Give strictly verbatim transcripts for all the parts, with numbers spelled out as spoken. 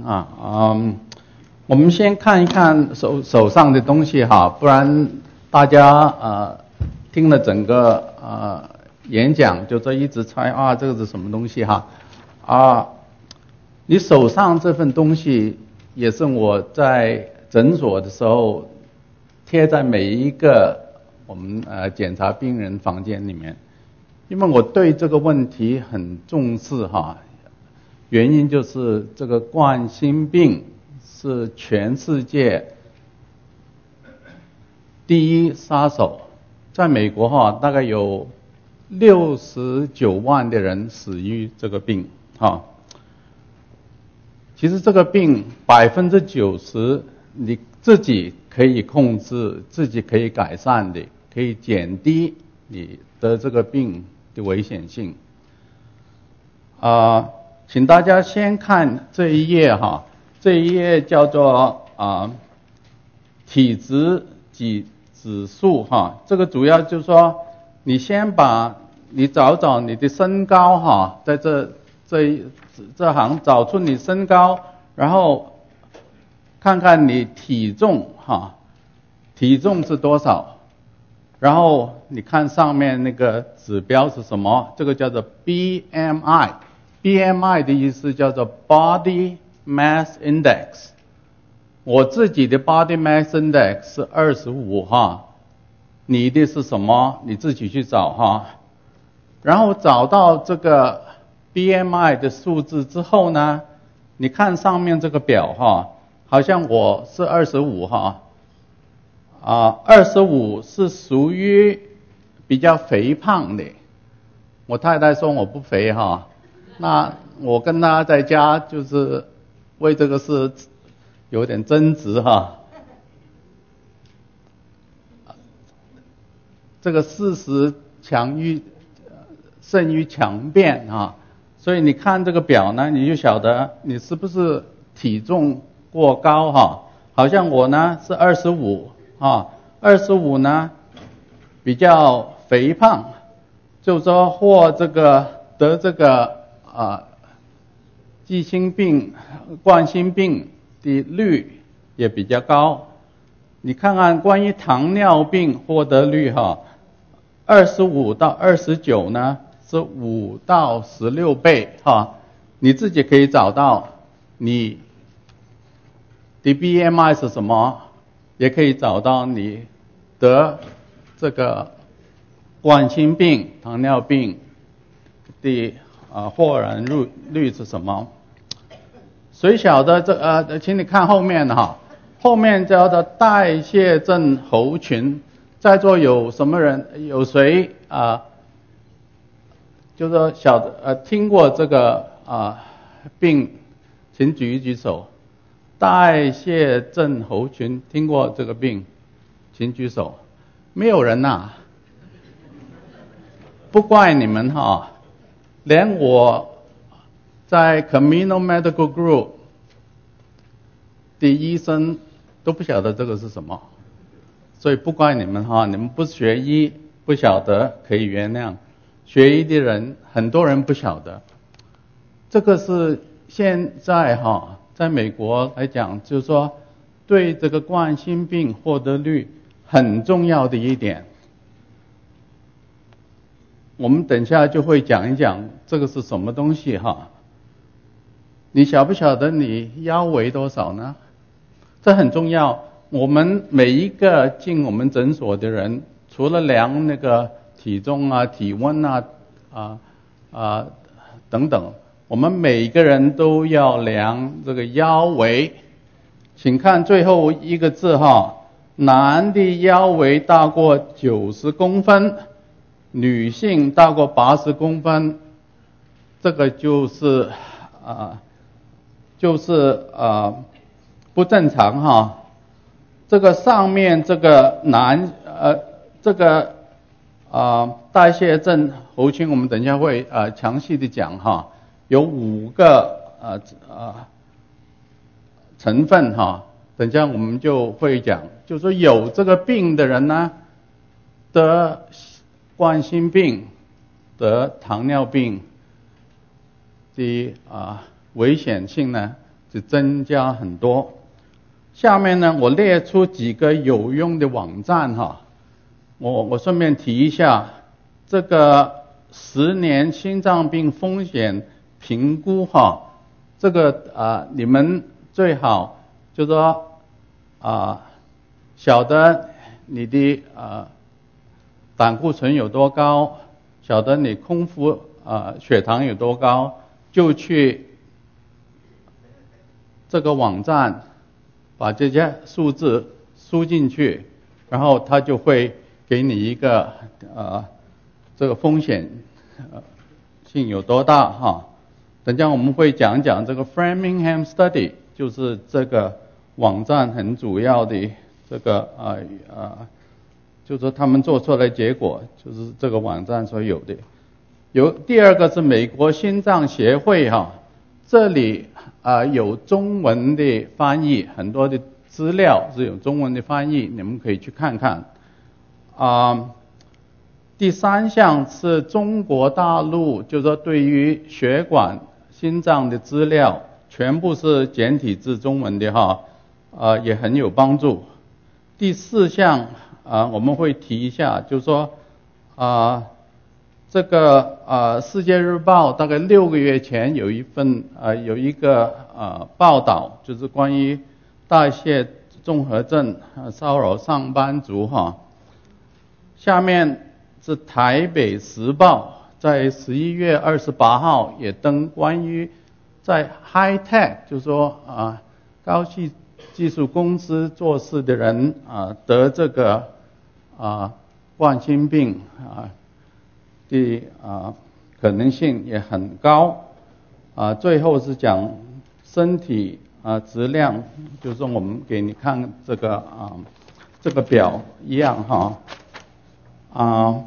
听啊。嗯，我们先看一看手手上的东西哈，不然大家呃听了整个呃演讲就这一直猜啊这个是什么东西哈啊，你手上这份东西也是我在诊所的时候贴在每一个我们呃检查病人房间里面，因为我对这个问题很重视哈。原因就是这个冠心病是全世界第一杀手，在美国哈大概有六十九万的人死于这个病哈。其实这个病百分之九十你自己可以控制，自己可以改善的，可以减低你得这个病的危险性啊。呃请大家先看这一页哈，这一页叫做啊体质指指数哈，这个主要就是说，你先把你找找你的身高哈，在这这这行找出你身高，然后看看你体重哈，体重是多少，然后你看上面那个指标是什么，这个叫做 B M I。B M I 的意思叫做 Body Mass Index， 我自己的 Body Mass Index 是二十五哈，你的是什么？你自己去找哈。然后找到这个 B M I 的数字之后呢，你看上面这个表哈，好像我是二十五哈，啊，二十五是属于比较肥胖的。我太太说我不肥哈。那我跟他在家就是为这个事有点争执哈。这个事实强于胜于强辩啊，所以你看这个表呢，你就晓得你是不是体重过高哈。好像我呢是二十五啊，二十五呢比较肥胖，就是说或这个得这个啊，季心病、冠心病的率也比较高。你看看关于糖尿病获得率哈，二十五到二十九呢是五到十六倍哈。你自己可以找到你的 B M I 是什么，也可以找到你得这个冠心病、糖尿病的啊，获染率率是什么？谁晓得这呃，请你看后面哈，后面叫做代谢症候群，在座有什么人？有谁啊？就是说晓得呃听过这个啊病，请举一举手。代谢症候群听过这个病，请举手。没有人呐、啊，不怪你们哈。连我在 Camino Medical Group 的医生都不晓得这个是什么，所以不怪你们哈，你们不学医不晓得可以原谅，学医的人很多人不晓得。这个是现在哈，在美国来讲，就是说对这个冠心病获得率很重要的一点。我们等下就会讲一讲这个是什么东西哈。你晓不晓得你腰围多少呢？这很重要。我们每一个进我们诊所的人，除了量那个体重啊、体温啊、啊啊等等，我们每个人都要量这个腰围。请看最后一个字哈，男的腰围大过九十公分。女性大过八十公分，这个就是啊、呃，就是啊、呃、不正常哈。这个上面这个男呃这个啊、呃、代谢症候群，我们等一下会啊、呃、详细的讲哈，有五个呃呃成分哈，等一下我们就会讲，就是说有这个病的人呢得冠心病、得糖尿病的啊危险性呢就增加很多。下面呢，我列出几个有用的网站哈，我我顺便提一下，这个十年心脏病风险评估哈，这个啊、呃、你们最好就说啊、呃、晓得你的啊、呃、胆固醇有多高，晓得你空腹啊、呃、血糖有多高，就去这个网站把这些数字输进去，然后它就会给你一个呃这个风险呃性有多大哈。等下我们会讲讲这个 Framingham Study， 就是这个网站很主要的这个呃呃，就是说他们做出来的结果，就是这个网站所有的。有第二个是美国心脏协会哈，这里啊、呃、有中文的翻译，很多的资料是有中文的翻译，你们可以去看看。啊、呃，第三项是中国大陆，就是说对于血管、心脏的资料，全部是简体字中文的哈，啊、呃、也很有帮助。第四项啊、呃、我们会提一下，就是说啊。呃这个呃，《世界日报》大概六个月前有一份呃有一个呃报道，就是关于代谢综合症呃骚扰上班族哈。下面是台北时报在十一月二十八号也登关于在 high tech， 就是说啊、呃、高技技术公司做事的人啊、呃、得这个啊、呃、冠心病啊。呃的啊、呃、可能性也很高啊、呃。最后是讲身体啊、呃、质量，就是说我们给你看这个啊、呃、这个表一样哈啊、呃。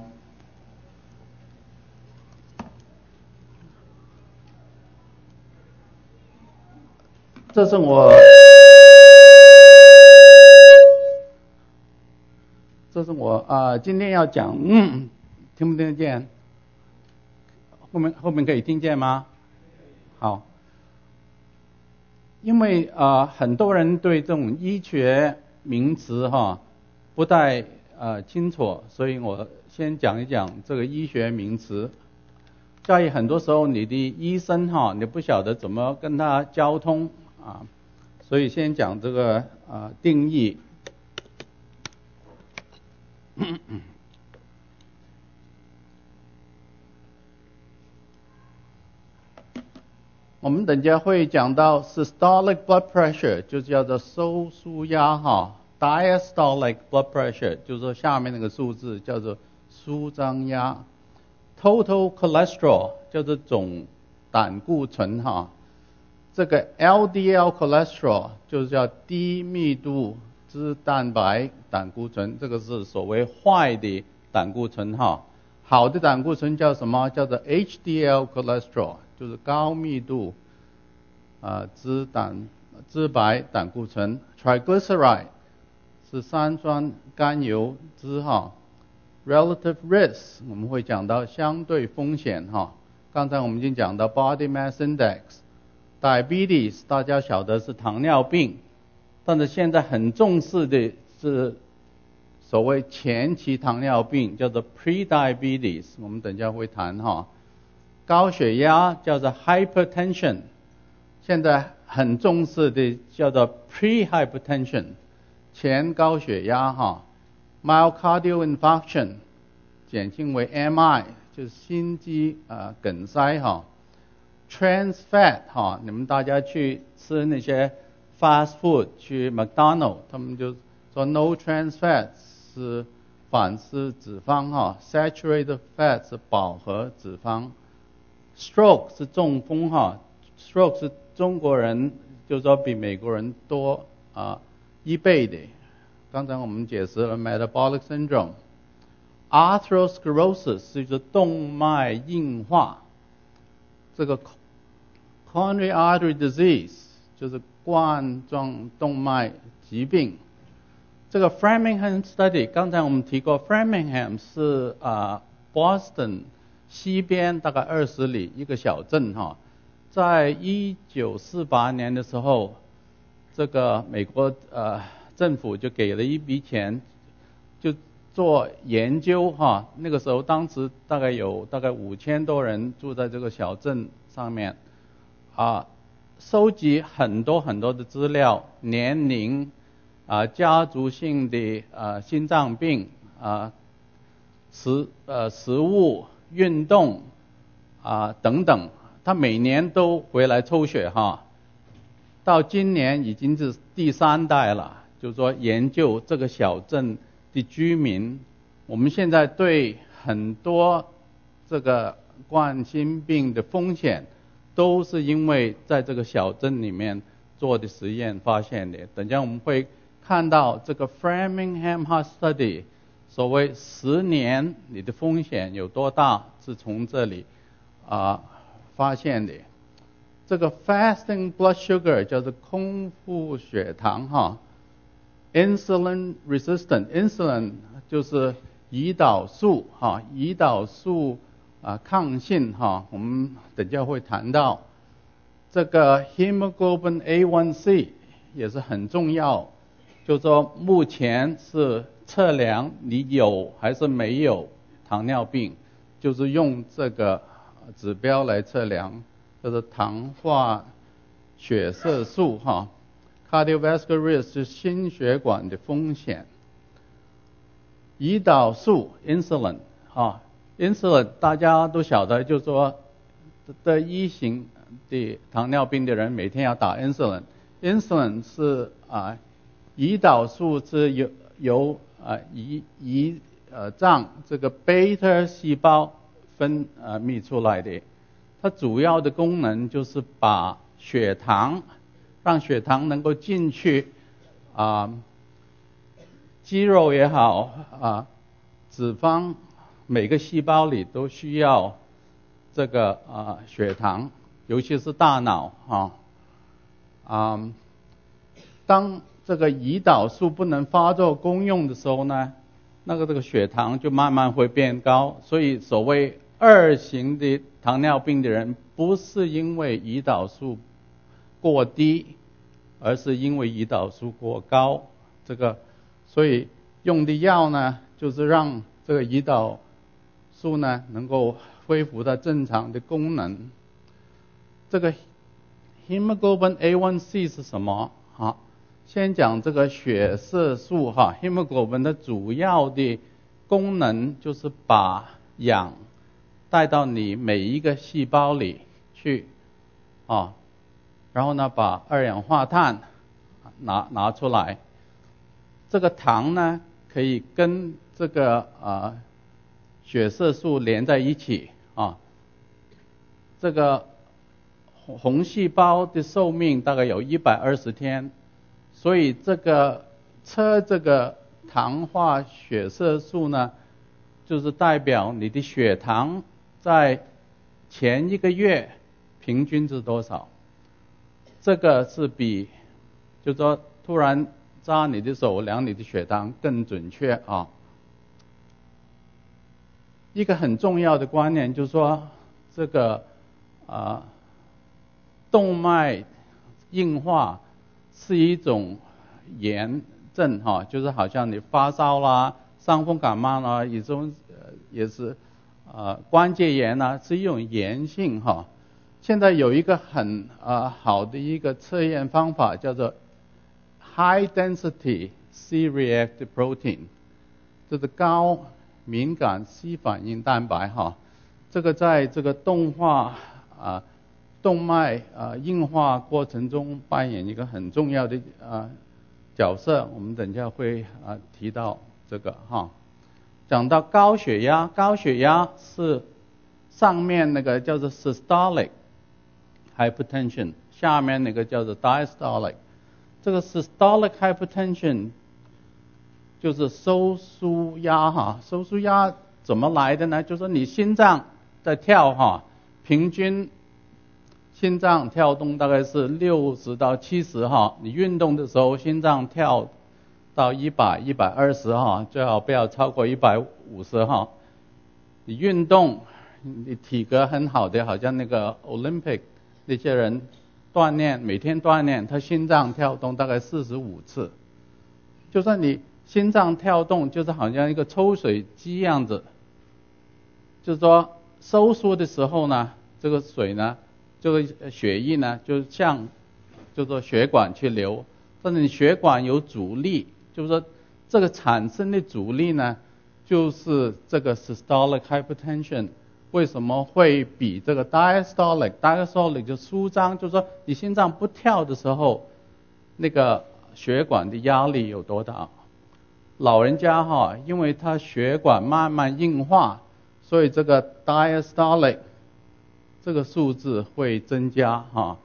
这是我这是我啊、呃、今天要讲，嗯，听不听得见？后面后面可以听见吗？好，因为啊、呃、很多人对这种医学名词哈不太呃清楚，所以我先讲一讲这个医学名词。在很多时候你的医生哈你不晓得怎么跟他交通啊，所以先讲这个啊、呃、定义。我们等下会讲到 systolic blood pressure， 就叫做收缩压哈 ，diastolic blood pressure 就是说下面那个数字叫做舒张压 ，total cholesterol 叫做总胆固醇哈，这个 L D L cholesterol 就是叫低密度脂蛋白胆固醇，这个是所谓坏的胆固醇哈。好的胆固醇叫什么？叫做 H D L cholesterol， 就是高密度啊脂胆脂白胆固醇。Triglyceride 是三酸甘油脂哈。Relative risk 我们会讲到相对风险哈。刚才我们已经讲到 body mass index。Diabetes 大家晓得是糖尿病，但是现在很重视的是所谓前期糖尿病，叫做 pre-diabetes， 我们等一下会谈哈。高血压叫做 hypertension， 现在很重视的叫做 pre-hypertension， 前高血压哈。Myocardial infarction 简称为 M I， 就是心肌啊、呃、梗塞哈。Trans fat 哈，你们大家去吃那些 fast food， 去 McDonald， 他们就说 no trans fat 是反式脂肪哈 ，saturated fat 是饱和脂肪。Stroke 是中风哈 ，stroke 是中国人就是说比美国人多啊、呃、一倍的。刚才我们解释了 metabolic syndrome。Atherosclerosis 就是动脉硬化。这个 coronary artery disease 就是冠状动脉疾病。这个 Framingham Study 刚才我们提过 Framingham 是啊、呃、Boston 西边大概二十里一个小镇哈。 在一九四八年的时候，这个美国呃政府就给了一笔钱，就做研究哈。那个时候当时大概有大概五千多人住在这个小镇上面，啊，收集很多很多的资料，年龄啊、家族性的啊心脏病啊、食呃食物、运动啊等等。他每年都回来抽血哈，到今年已经是第三代了，就是说研究这个小镇的居民，我们现在对很多这个冠心病的风险，都是因为在这个小镇里面做的实验发现的。等一下我们会看到这个 Framingham Heart Study， 所谓十年你的风险有多大，是从这里啊。呃发现的。这个 fasting blood sugar 叫做空腹血糖哈 ，insulin resistant insulin 就是胰岛素哈，胰岛素啊抗性哈，我们等一下会谈到。这个 hemoglobin A one C 也是很重要，就是说目前是测量你有还是没有糖尿病，就是用这个指标来测量，叫做糖化血色素哈 ，cardiovascular risk 是心血管的风险。胰岛素 insulin 啊 ，insulin 大家都晓得，就是说的一型的糖尿病的人每天要打 insulin，insulin 是啊，胰岛素是由由啊胰胰呃脏这个 beta 细胞分呃泌出来的，它主要的功能就是把血糖，让血糖能够进去啊，肌肉也好啊，脂肪每个细胞里都需要这个啊血糖，尤其是大脑啊啊，当这个胰岛素不能发作功用的时候呢，那个这个血糖就慢慢会变高，所以所谓二型的糖尿病的人，不是因为胰岛素过低，而是因为胰岛素过高。这个，所以用的药呢，就是让这个胰岛素呢能够恢复到正常的功能。这个 hemoglobin A one C 是什么？好，先讲这个血色素哈 ，hemoglobin 的主要的功能就是把氧带到你每一个细胞里去，啊，然后呢把二氧化碳拿拿出来。这个糖呢可以跟这个啊血色素连在一起啊。这个红细胞的寿命大概有一百二十天，所以这个测这个糖化血色素呢，就是代表你的血糖在前一个月平均是多少？这个是比，就是说突然扎你的手量你的血糖更准确啊。一个很重要的观念就是说，这个啊动脉硬化是一种炎症哈，就是好像你发烧啦、伤风感冒啦，一种也是。呃，关节炎呢是一种炎性哈。现在有一个很呃好的一个测验方法，叫做 High Density C-reactive Protein， 这是高敏感 C 反应蛋白哈。这个在这个动化啊、呃、动脉啊、呃、硬化过程中扮演一个很重要的啊、呃、角色。我们等一下会啊、呃、提到这个哈。讲到高血压，高血压是上面那个叫做 systolic hypertension， 下面那个叫做 diastolic。这个 systolic hypertension 就是收缩压哈，收缩压怎么来的呢？就是说你心脏在跳哈，平均心脏跳动大概是六十到七十哈，你运动的时候心脏跳到一百、一百二十哈，最好不要超过一百五十哈。你运动，你体格很好的，好像那个 Olympic 那些人锻炼，每天锻炼，他心脏跳动大概四十五次。就算你心脏跳动，就是好像一个抽水机样子，就是说收缩的时候呢，这个水呢，这个血液呢，就向就是说血管去流，但是你血管有阻力，就是说这个产生的阻力呢，就是这个 systolic hypertension 为什么会比这个 diastolic diastolic 就舒张，就是说你心脏不跳的时候，那个血管的压力有多大？老人家哈，因为他血管慢慢硬化，所以这个 diastolic 这个数字会增加哈。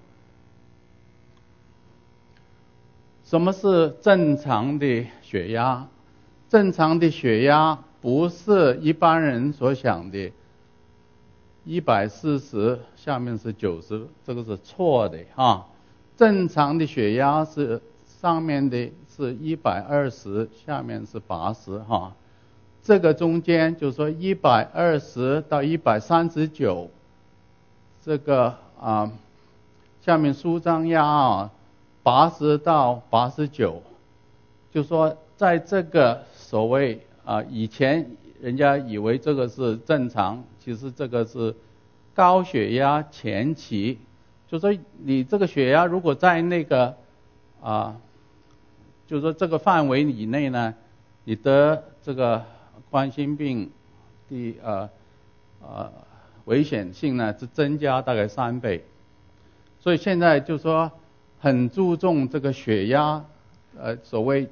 什么是正常的血压？正常的血压不是一般人所想的一百四十下面是九十，这个是错的哈。正常的血压是上面的是一百二十，下面是八十哈。这个中间就是说一百二十到一百三十九，这个啊下面舒张压啊八十到八十九，就说在这个所谓啊以前人家以为这个是正常，其实这个是高血压前期，就说你这个血压如果在那个啊，就说这个范围以内呢，你得这个冠心病的呃呃危险性呢是增加大概三倍，所以现在就说很注重这个血压，呃所谓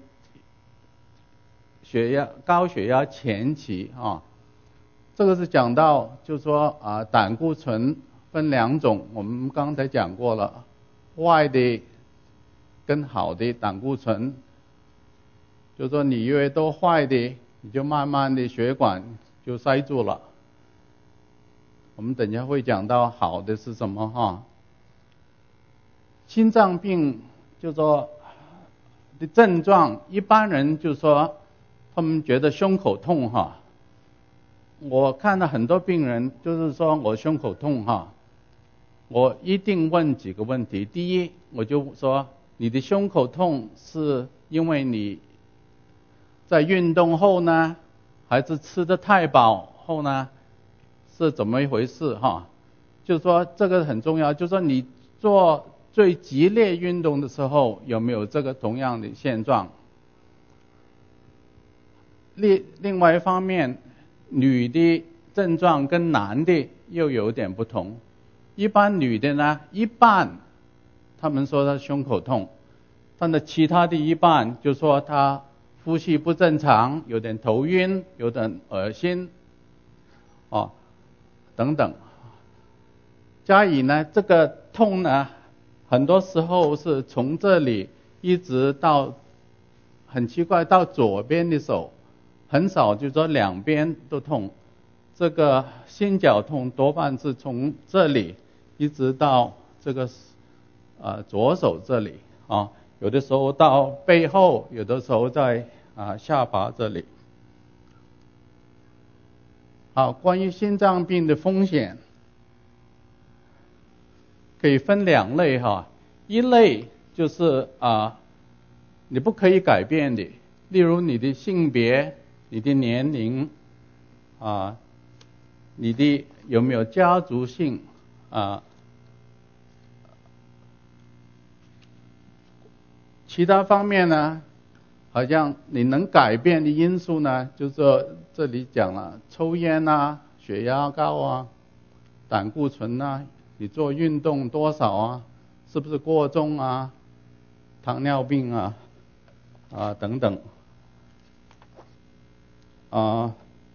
血压高血压前期啊。这个是讲到，就是说啊，胆固醇分两种，我们刚才讲过了，坏的跟好的胆固醇，就是说你越多坏的，你就慢慢的血管就塞住了。我们等一下会讲到好的是什么哈。心脏病就是说的症状，一般人就说他们觉得胸口痛哈。我看到很多病人就是说我胸口痛哈，我一定问几个问题。第一，我就说你的胸口痛是因为你在运动后呢，还是吃得太饱后呢，是怎么一回事哈？就是说这个很重要，就是说你做最激烈运动的时候有没有这个同样的现状？另另外一方面，女的症状跟男的又有点不同。一般女的呢，一半他们说她胸口痛，但是其他的一半就说她呼吸不正常，有点头晕，有点恶心，哦，等等。加以呢，这个痛呢，很多时候是从这里一直到，很奇怪，到左边的手。很少就说两边都痛，这个心绞痛多半是从这里一直到这个呃左手这里啊，有的时候到背后，有的时候在啊下巴这里。好，关于心脏病的风险可以分两类哈，一类就是啊你不可以改变的，例如你的性别。你的年龄啊，你的有没有家族性啊？其他方面呢，好像你能改变的因素呢，就是说这里讲了，抽烟啊，血压高啊，胆固醇啊，你做运动多少啊，是不是过重啊，糖尿病啊，啊等等。啊，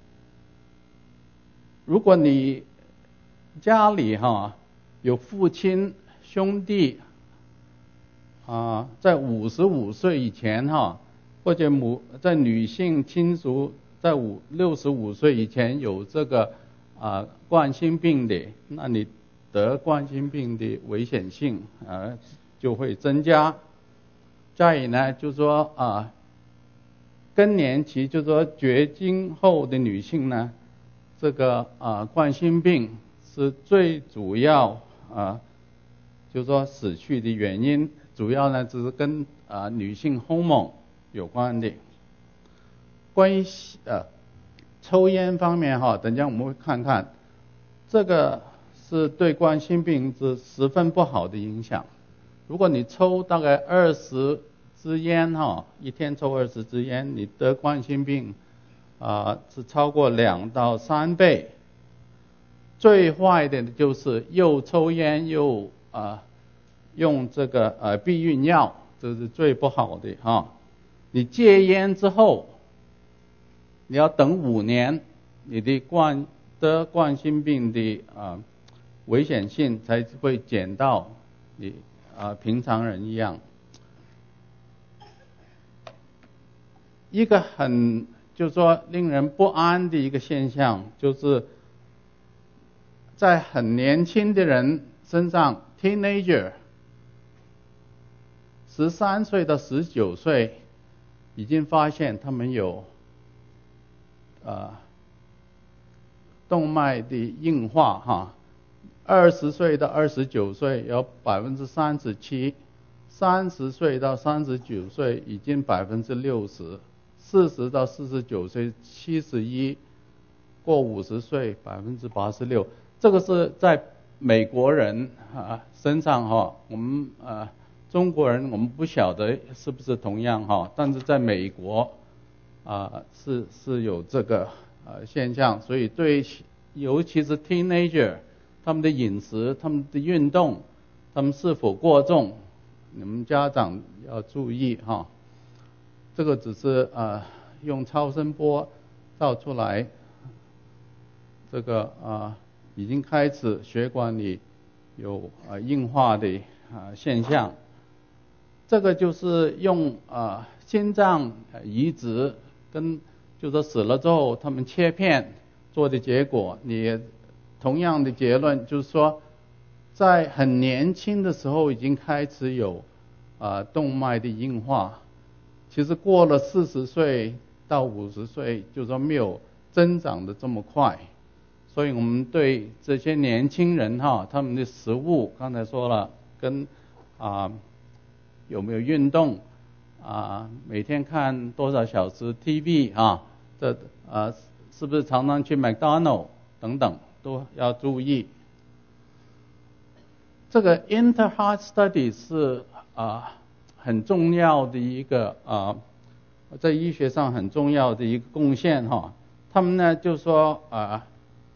如果你家里哈有父亲兄弟啊，在五十五岁以前哈，或者母在女性亲属在五六十五岁以前有这个啊冠心病的，那你得冠心病的危险性啊就会增加。再以呢，就说啊。更年期就是说绝经后的女性呢，这个啊冠心病是最主要啊就是说死去的原因，主要呢只是跟啊、呃、女性荷尔蒙有关的。关于呃抽烟方面哈，等一下我们会看看，这个是对冠心病是十分不好的影响。如果你抽大概二十支烟哈，一天抽二十支烟，你得冠心病啊、呃、是超过两到三倍。最坏的就是又抽烟又啊、呃、用这个呃避孕药，这是最不好的哈。你戒烟之后，你要等五年，你的冠得冠心病的啊、呃、危险性才会减到你啊、呃、平常人一样。一个很就是说令人不安的一个现象，就是在很年轻的人身上 ，teenager， 十三岁到十九岁，已经发现他们有呃动脉的硬化哈，二十岁到二十九岁有百分之三十七，三十岁到三十九岁已经百分之六十，四十到四十九岁七十一，过五十岁百分之八十六。这个是在美国人啊身上哈，我们呃中国人我们不晓得是不是同样哈，但是在美国啊是是有这个呃现象，所以对尤其是 teenager， 他们的饮食、他们的运动、他们是否过重，你们家长要注意哈。这个只是呃用超声波照出来，这个啊。呃已经开始血管里有啊硬化的啊现象，这个就是用啊心脏移植跟就是说死了之后他们切片做的结果，你同样的结论就是说，在很年轻的时候已经开始有啊动脉的硬化，其实过了四十岁到五十岁，就是说没有增长的这么快。所以我们对这些年轻人哈，他们的食物刚才说了，跟啊有没有运动啊，每天看多少小时 T V 啊，这啊是不是常常去麦当劳等等都要注意。这个 Inter-Heart Study 是啊很重要的一个啊在医学上很重要的一个贡献哈。他们呢就说啊。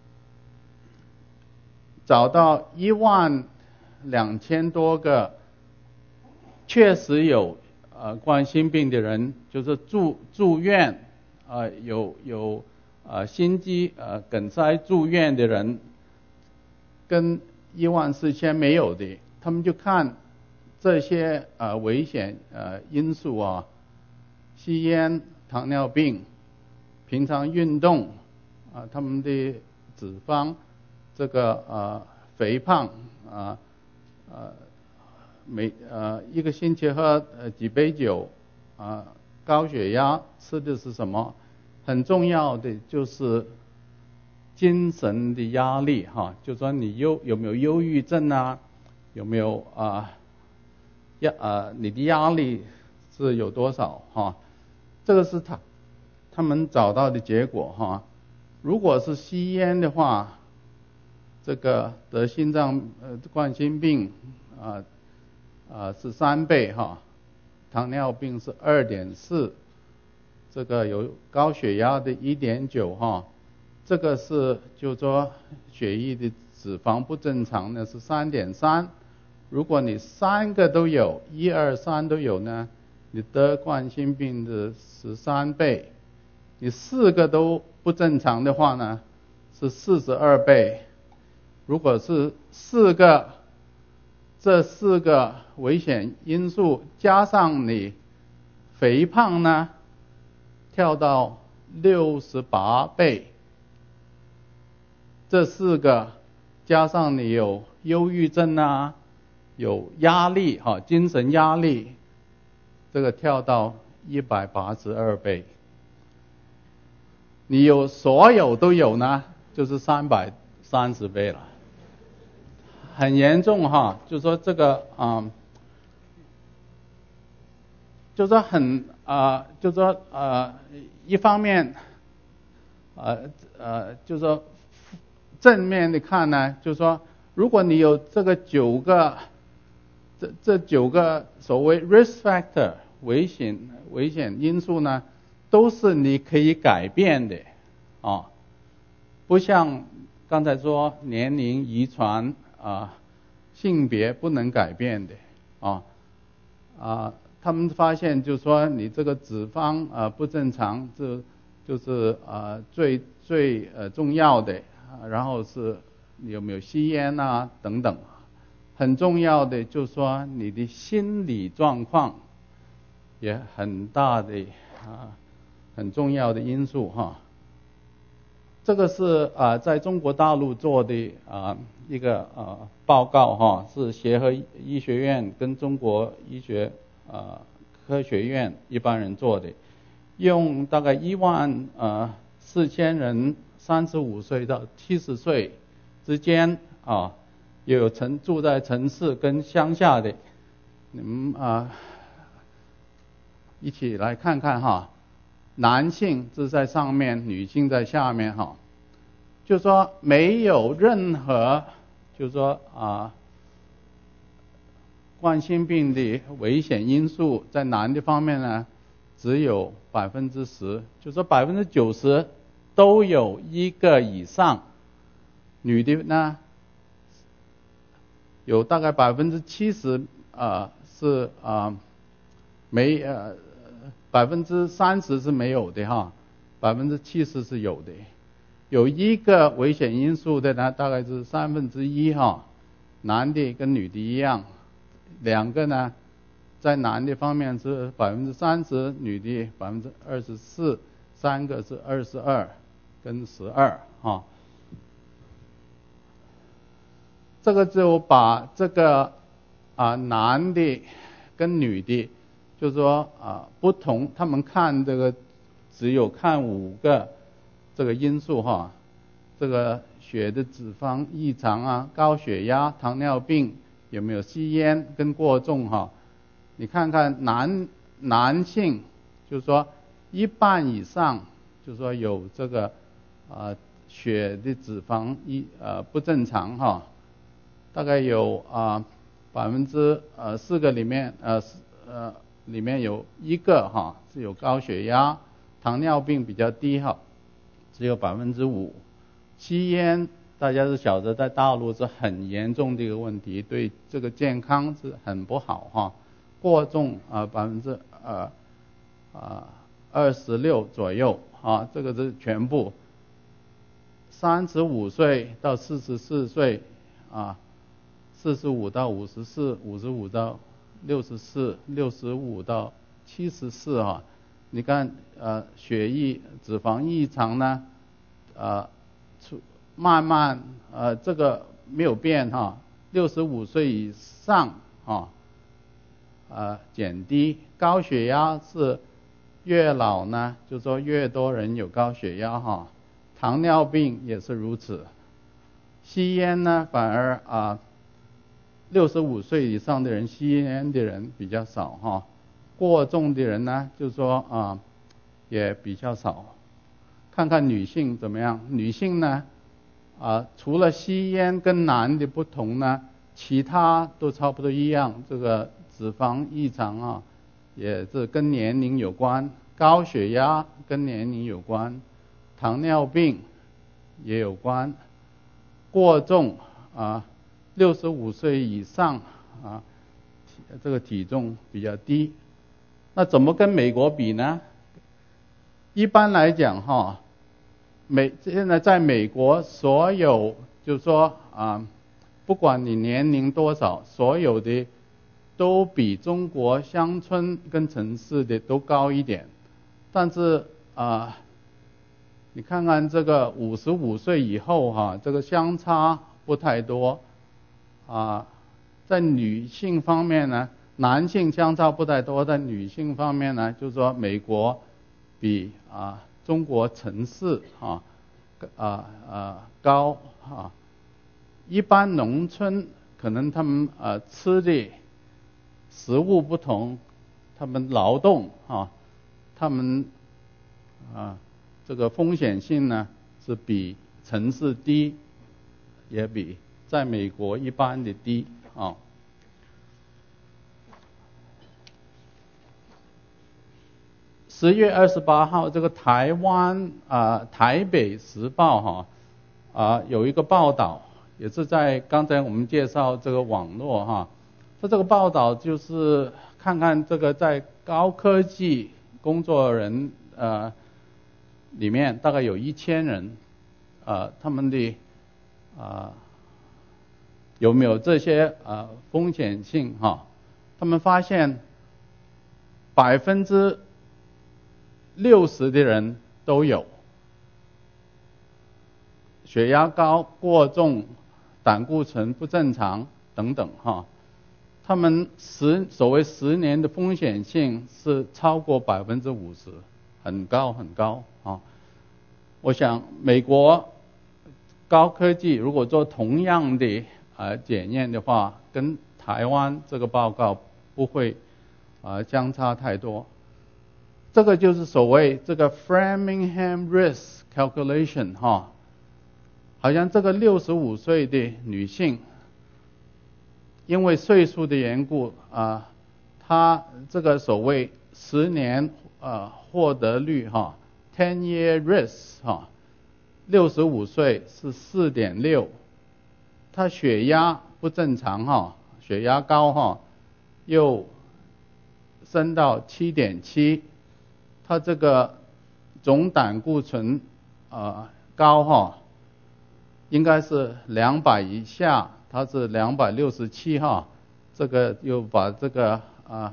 找到一万两千多个确实有呃冠心病的人，就是住住院呃有有呃心肌呃梗塞住院的人，跟一万四千没有的，他们就看这些呃危险呃因素啊，吸烟、糖尿病、平常运动啊、呃，他们的脂肪。这个呃肥胖啊呃每呃一个星期喝呃几杯酒啊、呃、高血压吃的是什么？很重要的就是精神的压力哈，就说你忧有没有忧郁症啊，有没有啊压啊你的压力是有多少哈？这个是他他们找到的结果哈。如果是吸烟的话。这个得心脏呃冠心病啊啊是三倍哈，糖尿病是二点四，这个有高血压的一点九哈，这个是就说血液的脂肪不正常呢是三点三，如果你三个都有，一二三都有呢，你得冠心病的十三倍，你四个都不正常的话呢是四十二倍。如果是四个，这四个危险因素加上你肥胖呢，跳到六十八倍。这四个加上你有忧郁症啊，有压力哈，精神压力，这个跳到一百八十二倍。你有所有都有呢，就是三百三十倍了。 很严重哈，就说这个啊、呃，就说很啊、呃，就说呃，一方面，呃呃，就说正面的看呢，就说如果你有这个九个，这这九个所谓 risk factor 危险危险因素呢，都是你可以改变的啊、哦，不像刚才说年龄、遗传啊、性别不能改变的啊啊，他们发现就是说你这个脂肪啊不正常，这就是啊最最呃重要的，然后是你有没有吸烟啊等等，很重要的就是说你的心理状况也很大的啊很重要的因素哈。这个是啊、呃，在中国大陆做的啊、呃、一个啊、呃、报告哈，是协和医学院跟中国医学啊、呃、科学院一般人做的，用大概一万呃四千人，三十五岁到七十岁之间啊，有城住在城市跟乡下的，你们啊一起来看看哈。男性是在上面，女性在下面哈，就说没有任何，就说啊，冠心病的危险因素在男的方面呢，只有百分之十，就说百分之九十都有一个以上，女的呢有大概百分之七十啊是啊没呃。百分之三十是没有的哈，百分之七十是有的。有一个危险因素的呢，大概是三分之一哈，男的跟女的一样，两个呢，在男的方面是百分之三十，女的百分之二十四，三个是二十二跟十二哈。这个就把这个啊、呃、男的跟女的。就是说啊，不同，他们看这个只有看五个这个因素哈，这个血的脂肪异常啊，高血压、糖尿病，有没有吸烟跟过重哈？你看看男男性，就是说一半以上，就是说有这个啊血的脂肪一呃不正常哈，大概有啊百分之呃四个里面呃呃。里面有一个哈是有高血压，糖尿病比较低哈，只有百分之五。吸烟大家是晓得，在大陆是很严重的一个问题，对这个健康是很不好哈。过重啊百分之呃啊二十六左右啊，这个是全部。三十五岁到四十四岁啊，四十五到五十四，五十五到六十四，六十五到七十四哈，你看呃血液脂肪异常呢，呃，慢慢呃这个没有变哈，六十五岁以上哈，呃减低，高血压是越老呢，就说越多人有高血压哈，糖尿病也是如此，吸烟呢反而啊。呃六十五岁以上的人吸烟的人比较少哈，过重的人呢，就是说啊也比较少。看看女性怎么样？女性呢啊除了吸烟跟男的不同呢，其他都差不多一样。这个脂肪异常啊，也是跟年龄有关，高血压跟年龄有关，糖尿病也有关，过重啊。六十五岁以上啊，这个体重比较低。那怎么跟美国比呢？一般来讲哈，美现在在美国所有就是说啊，不管你年龄多少，所有的都比中国乡村跟城市的都高一点。但是啊，你看看这个五十五岁以后哈，这个相差不太多。啊，在女性方面呢，男性相差不太多，在女性方面呢，就是说美国比啊中国城市啊啊啊高啊，一般农村可能他们呃吃的食物不同，他们劳动啊，他们啊这个风险性呢是比城市低，也比在美国一般的低啊。十月二十八号，这个台湾啊、呃、台北时报哈啊、呃、有一个报道，也是在刚才我们介绍这个网络哈，它这个报道就是看看这个在高科技工作人呃里面大概有一千人，呃他们的啊、呃、有没有这些呃风险性哈？他们发现百分之六十的人都有血压高、过重、胆固醇不正常等等哈，他们十所谓十年的风险性是超过百分之五十，很高很高啊。我想美国高科技如果做同样的呃检验的话，跟台湾这个报告不会啊、呃、相差太多。这个就是所谓这个 Framingham Risk Calculation 哈，好像这个六十五岁的女性，因为岁数的缘故啊，她这个所谓十年呃获得率哈 ten year risk 哈，六十五岁是 四点六， 她血压不正常哈，血压高哈，又升到 七点七。他这个总胆固醇呃高哈，应该是两百以下，它是两百六十七哈，这个又把这个啊、呃、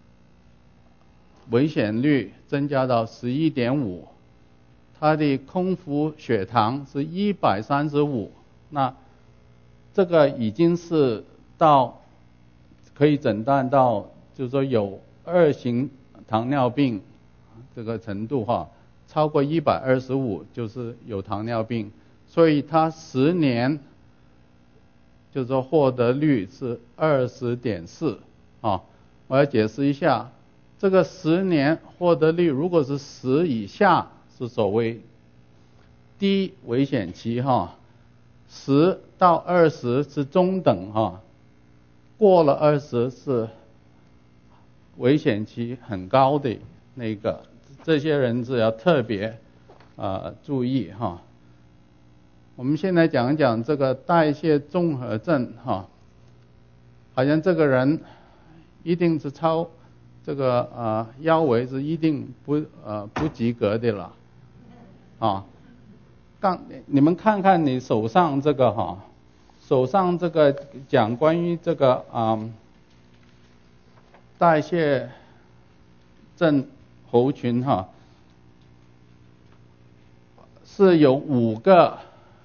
危险率增加到 十一点五， 他的空腹血糖是一百三十五，那这个已经是到可以诊断到就是说有二型糖尿病这个程度哈，超过一百二十五就是有糖尿病，所以他十年就是说获得率是 二十点四 啊。我要解释一下，这个十年获得率如果是十以下是所谓低危险期哈，十到二十是中等哈，过了二十是危险期很高的那个。这些人是要特别啊、呃、注意哈。我们现在讲一讲这个代谢综合症哈，好像这个人一定是超这个啊、呃、腰围是一定不呃不及格的了啊。刚你们看看你手上这个哈，手上这个讲关于这个啊、呃、代谢症猴群哈，是有五个，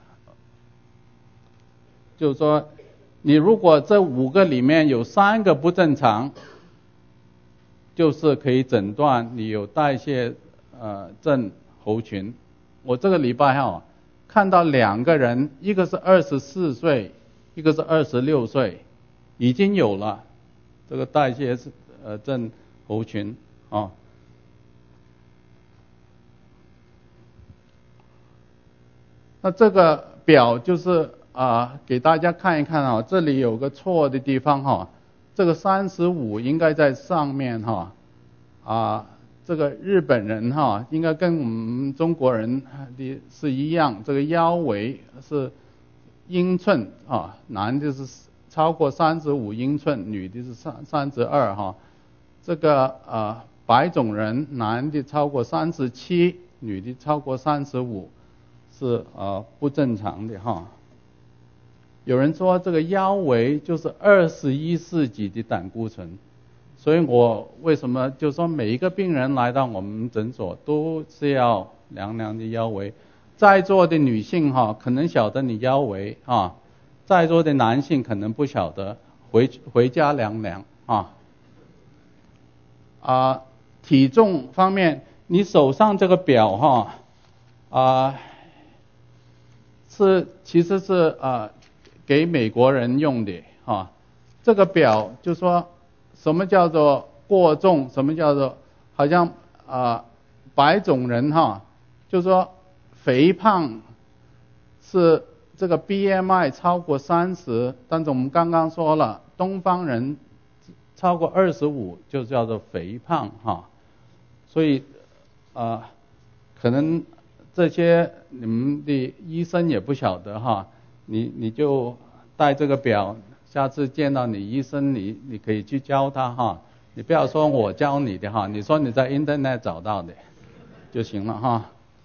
就是说，你如果这五个里面有三个不正常，就是可以诊断你有代谢呃症猴群。我这个礼拜哈看到两个人，一个是二十四岁，一个是二十六岁，已经有了这个代谢呃症猴群啊。那这个表就是啊、呃，给大家看一看啊，这里有个错的地方哈，这个三十五应该在上面哈，啊，这个日本人哈，应该跟我们中国人的是一样，这个腰围是英寸啊，男的是超过三十五英寸，女的是三三十二哈，这个啊、呃、白种人男的超过三十七，女的超过三十五。是呃不正常的哈。有人说这个腰围就是二十一世纪的胆固醇，所以我为什么就说每一个病人来到我们诊所都是要量量的腰围。在座的女性哈可能晓得你腰围啊，在座的男性可能不晓得，回回家量量啊。啊，体重方面，你手上这个表哈啊。是，其实是呃给美国人用的啊、 哈。这个表就说什么叫做过重，什么叫做好像啊、呃、白种人哈，就说肥胖是这个 B M I 超过三十，但是我们刚刚说了，东方人超过二十五就叫做肥胖哈，所以啊、呃、可能这些你们的医生也不晓得哈，你你就带这个表，下次见到你医生，你你可以去教他哈，你不要说我教你的哈，你说你在 Internet 找到的就行了哈。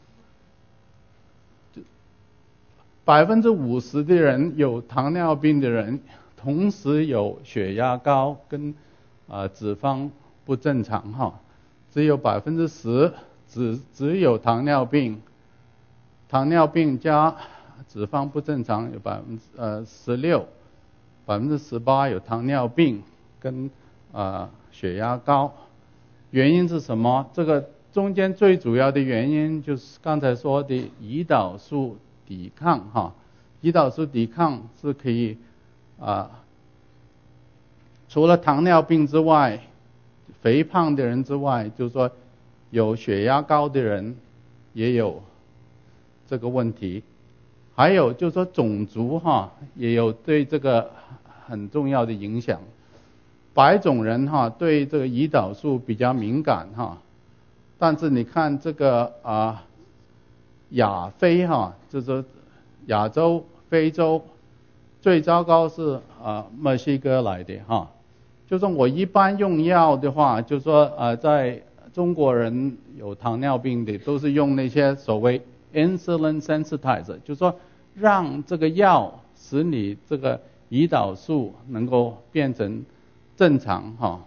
百分之五十的人有糖尿病的人，同时有血压高跟啊、呃、脂肪不正常哈，只有百分之十只只有糖尿病，糖尿病加脂肪不正常有百分之呃十六，百分之十八有糖尿病跟啊、呃、血压高，原因是什么？这个中间最主要的原因就是刚才说的胰岛素抵抗哈，胰岛素抵抗是可以啊、呃，除了糖尿病之外，肥胖的人之外，就是说有血压高的人也有这个问题，还有就是说种族哈也有对这个很重要的影响。白种人哈对这个胰岛素比较敏感哈，但是你看这个啊。亚非哈，就是亚洲、非洲，最糟糕是啊墨西哥来的哈。就说我一般用药的话，就说呃，在中国人有糖尿病的，都是用那些所谓 insulin sensitizer， 就说让这个药使你这个胰岛素能够变成正常哈。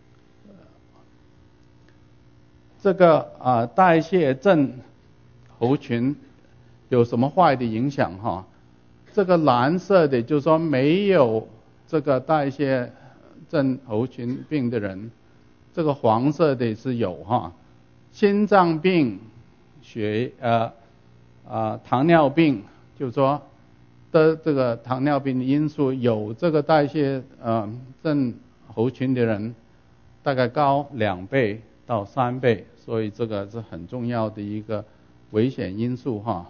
这个啊代谢症候群有什么坏的影响哈？这个蓝色的就是说没有这个代谢症候群病的人，这个黄色的是有哈。心脏病、血呃啊糖尿病，就是说的这个糖尿病的因素有这个代谢呃症候群的人，大概高两倍到三倍，所以这个是很重要的一个危险因素哈。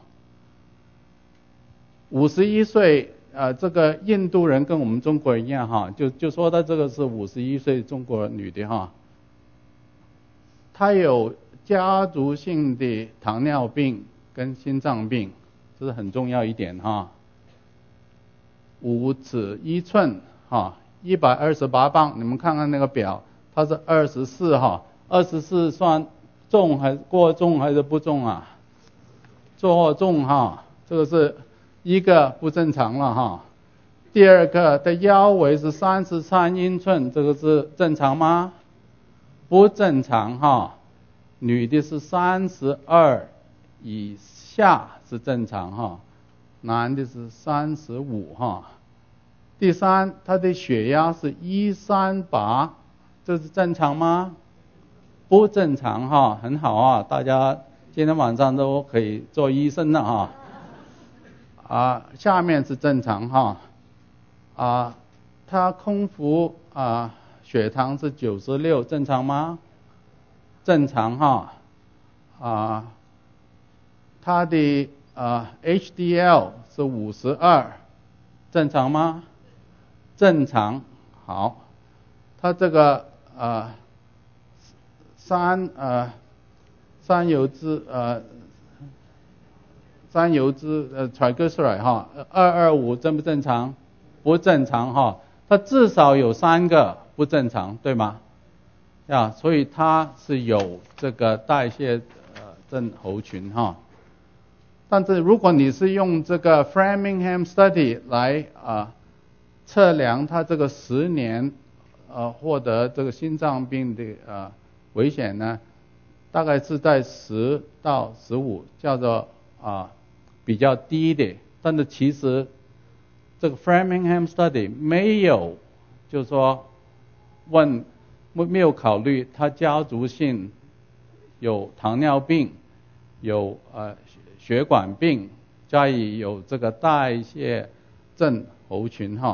五十一岁，呃，这个印度人跟我们中国人一样哈，就就说他这个是五十一岁中国女的哈，她有家族性的糖尿病跟心脏病，这是很重要一点哈。五尺一寸哈，一百二十八磅，你们看看那个表，它是二十四哈，二十四算重还是过重还是不重啊？过重哈，这个是一个不正常了哈。第二个的腰围是三十三英寸，这个是正常吗？不正常哈。女的是三十二以下是正常哈，男的是三十五哈。第三，他的血压是一三八，这是正常吗？不正常哈，很好啊，大家今天晚上都可以做医生了哈。啊，下面是正常哈。啊，他空腹啊，血糖是九十六，正常吗？正常哈。啊，他的啊 H D L 是五十二，正常吗？正常。好，他这个啊三呃三油脂呃三油脂呃 triglyceride 哈二二五正不正常？不正常哈，它至少有三个不正常，对吗？呀，所以它是有这个代谢呃症候群哈。但是如果你是用这个 Framingham Study 来啊、呃、测量它这个十年呃获得这个心脏病的呃危险呢，大概是在十到十五，叫做啊、呃、比较低的。但是其实这个 Framingham Study 没有，就是说问没有考虑他家族性有糖尿病，有呃血管病，加以有这个代谢症候群哈，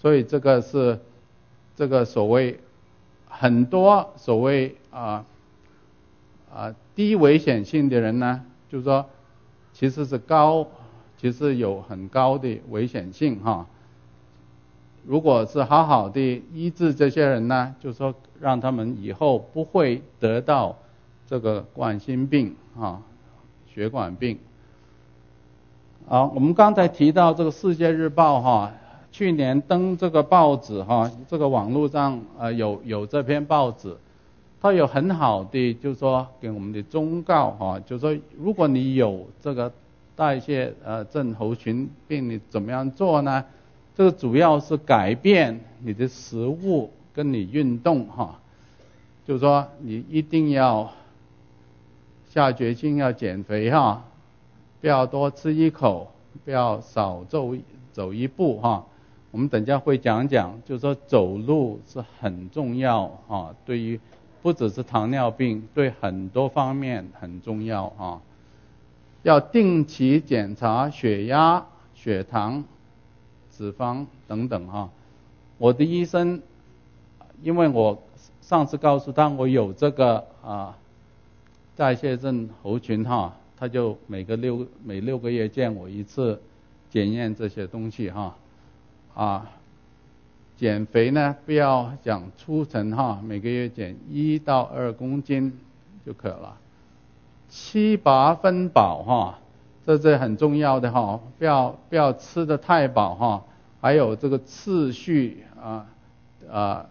所以这个是这个所谓很多所谓啊啊低危险性的人呢，就是说其实是高，其实有很高的危险性哈。如果是好好的医治这些人呢，就是说让他们以后不会得到这个冠心病啊、血管病。啊，我们刚才提到这个《世界日报》哈，去年登这个报纸哈，这个网络上呃有有这篇报纸，它有很好的就是说给我们的忠告哈，就是说如果你有这个代谢呃症候群病，你怎么样做呢？这个主要是改变你的食物跟你运动哈，就是说你一定要下决心要减肥哈，不要多吃一口，不要少走走一步哈。我们等一下会讲讲，就是说走路是很重要哈，对于不只是糖尿病，对很多方面很重要哈。要定期检查血压、血糖、脂肪等等哈。我的医生，因为我上次告诉他我有这个啊代谢症候群哈，他就每个六每六个月见我一次，检验这些东西哈。啊，减肥呢不要讲粗层哈，每个月减一到二公斤就可了。七八分饱哈，这是很重要的哈，不要不要吃得太饱哈。还有这个次序啊啊，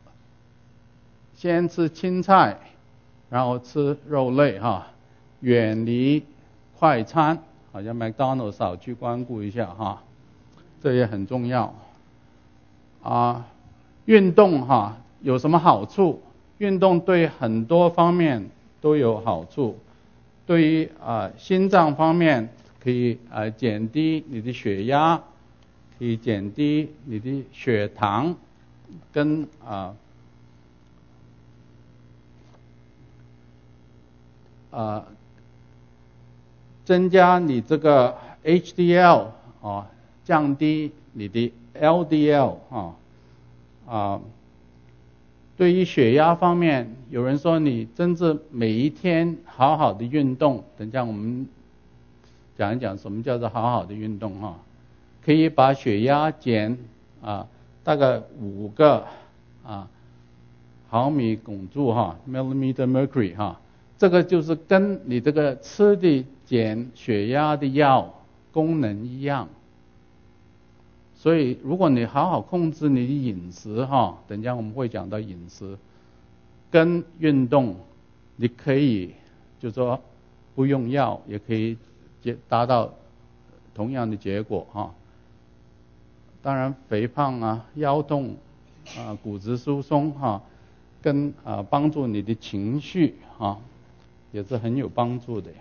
先吃青菜，然后吃肉类哈，远离快餐，好像麦当劳少去光顾一下哈，这也很重要。啊，运动哈有什么好处？运动对很多方面都有好处。对于啊心脏方面，可以啊减低你的血压，可以减低你的血糖，跟啊啊增加你这个 H D L 啊，降低你的 L D L 啊啊。对于血压方面，有人说你真是每一天好好的运动，等一下我们讲一讲什么叫做好好的运动哈，可以把血压减啊大概五个啊毫米汞柱哈 millimeter mercury 哈，这个就是跟你这个吃的减血压的药功能一样。所以如果你好好控制你的饮食哈，等一下我们会讲到饮食跟运动，你可以就说不用药也可以达到同样的结果哈。当然肥胖啊、腰痛啊、骨质疏松哈，跟啊帮助你的情绪啊也是很有帮助的。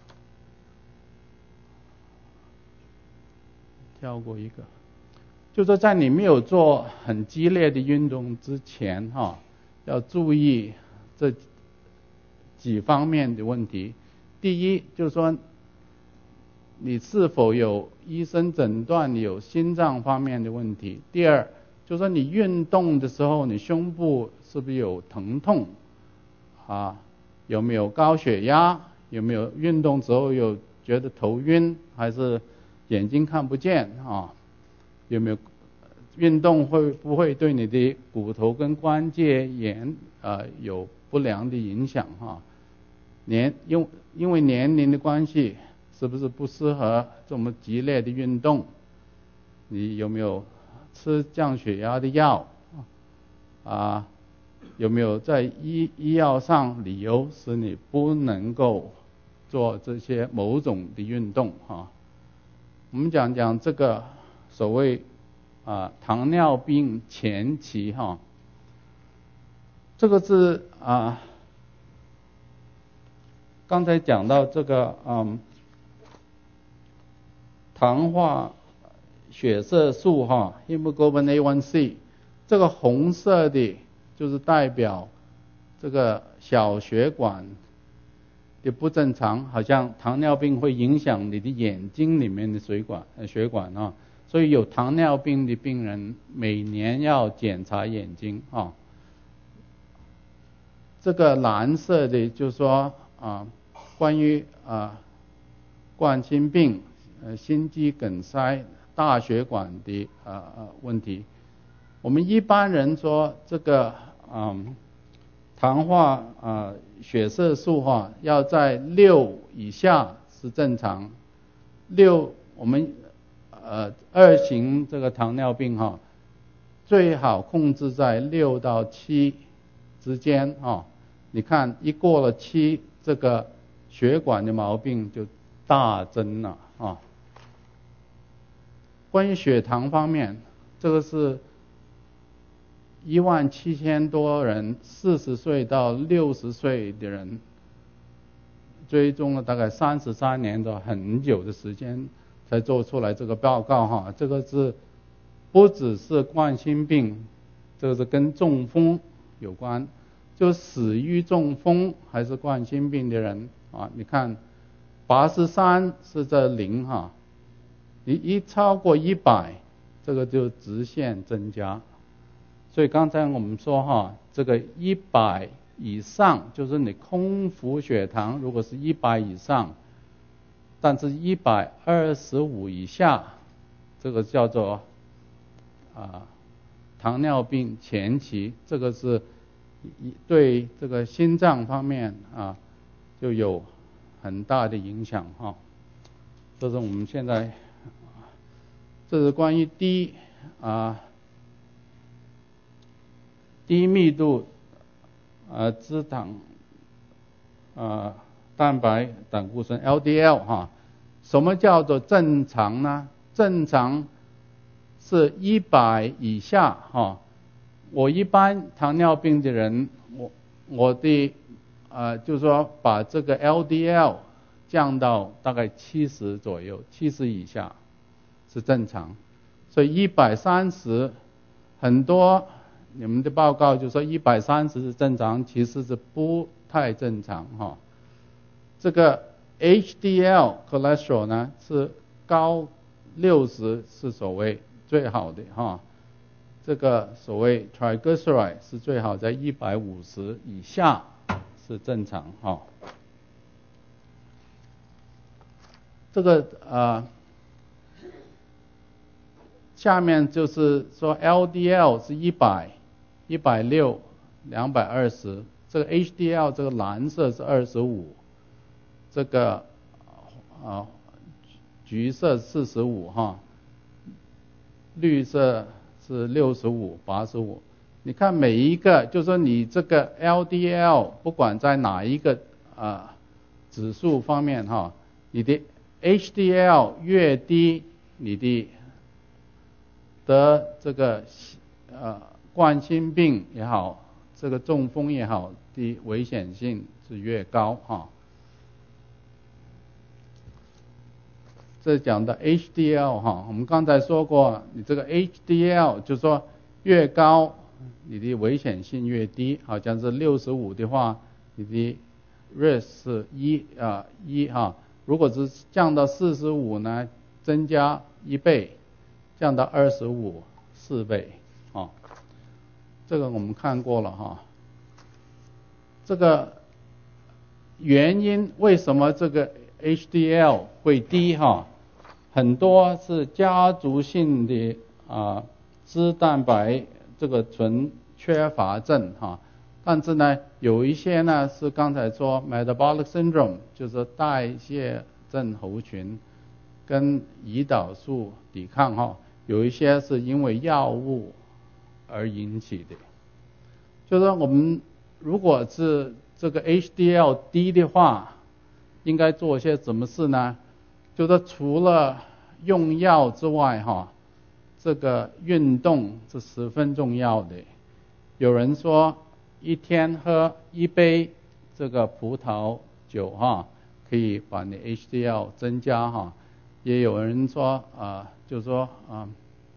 跳过一个。就是说在你没有做很激烈的运动之前哈，要注意这几方面的问题。第一就是说你是否有医生诊断你有心脏方面的问题。第二就是说你运动的时候你胸部是不是有疼痛啊，有没有高血压，有没有运动之后有觉得头晕还是眼睛看不见啊，有没有运动会不会对你的骨头跟关节炎呃有不良的影响哈？年因因为年龄的关系，是不是不适合这么激烈的运动？你有没有吃降血压的药啊？有没有在医医药上理由使你不能够做这些某种的运动哈？我们讲讲这个所谓啊糖尿病前期哈，这个是啊刚才讲到这个嗯糖化血色素哈 hemoglobin A one C， 这个红色的就是代表这个小血管的不正常，好像糖尿病会影响你的眼睛里面的水管呃血管啊， 所以有糖尿病的病人每年要检查眼睛啊。这个蓝色的就是说啊，关于啊冠心病、呃心肌梗塞、大血管的啊啊问题。我们一般人说这个嗯糖化啊血色素哈要在六以下是正常，六我们呃二型这个糖尿病哈最好控制在六到七之间啊。你看一过了七，这个血管的毛病就大增了啊。关于血糖方面，这个是一万七千多人，四十岁到六十岁的人，追踪了大概三十三年的很久的时间才做出来这个报告哈。这个是不只是冠心病，这个是跟中风有关。就死于中风还是冠心病的人啊，你看八十三是这零哈，你一超过一百，这个就直线增加。所以刚才我们说哈，这个一百以上就是你空腹血糖，如果是一百以上，但是一百二十五以下，这个叫做啊糖尿病前期，这个是对这个心脏方面啊就有很大的影响哈。这是我们现在，这是关于低啊低密度啊脂糖啊蛋白胆固醇 L D L 哈。什么叫做正常呢？正常是一百以下哈。我一般糖尿病的人，我我的呃就是说把这个 L D L 降到大概七十左右，七十以下是正常。所以一百三十，很多你们的报告就说一百三十是正常，其实是不太正常哈。这个 H D L cholesterol 呢是高六十是所谓最好的哈。这个所谓 triglyceride 是最好在一百五十以下是正常哈。这个呃，下面就是说 L D L 是一百、一百六、两百二十，这个 H D L 这个蓝色是二十五，这个啊橘色四十五哈，绿色是六十五、八十五。你看每一个，就说你这个 L D L 不管在哪一个啊、呃、指数方面哈，你的 H D L 越低，你的得这个呃冠心病也好，这个中风也好的危险性是越高哈。这讲的 H D L 哈，我们刚才说过，你这个 H D L 就是说越高，你的危险性越低。好像是六十五的话，你的 risk 是一啊一哈。如果是降到四十五呢，增加一倍，降到二十五四倍啊。这个我们看过了哈。这个原因为什么这个 H D L 会低哈？很多是家族性的啊脂蛋白这个醇缺乏症哈，但是呢有一些呢是刚才说 metabolic syndrome 就是代谢症候群跟胰岛素抵抗哈，有一些是因为药物而引起的。就是说我们如果是这个 H D L 低的话，应该做些什么事呢？就是除了用药之外哈，这个运动是十分重要的。有人说一天喝一杯这个葡萄酒哈，可以把你 H D L 增加哈。也有人说啊、呃，就是说啊，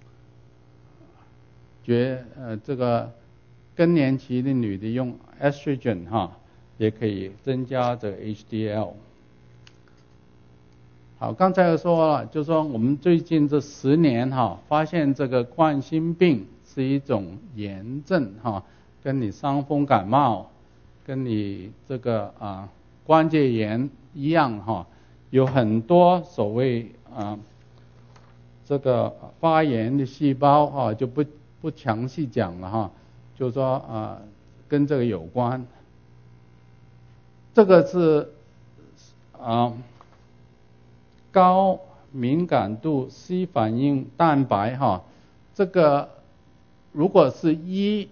觉呃这个更年期的女的用 estrogen 哈，也可以增加这个 H D L。 好，刚才说了，就说我们最近这十年哈，发现这个冠心病是一种炎症哈，跟你伤风感冒，跟你这个啊关节炎一样哈，有很多所谓啊这个发炎的细胞哈，就不不详细讲了哈，就说啊跟这个有关。这个是啊。高敏感度 C 反应蛋白哈，这个如果是一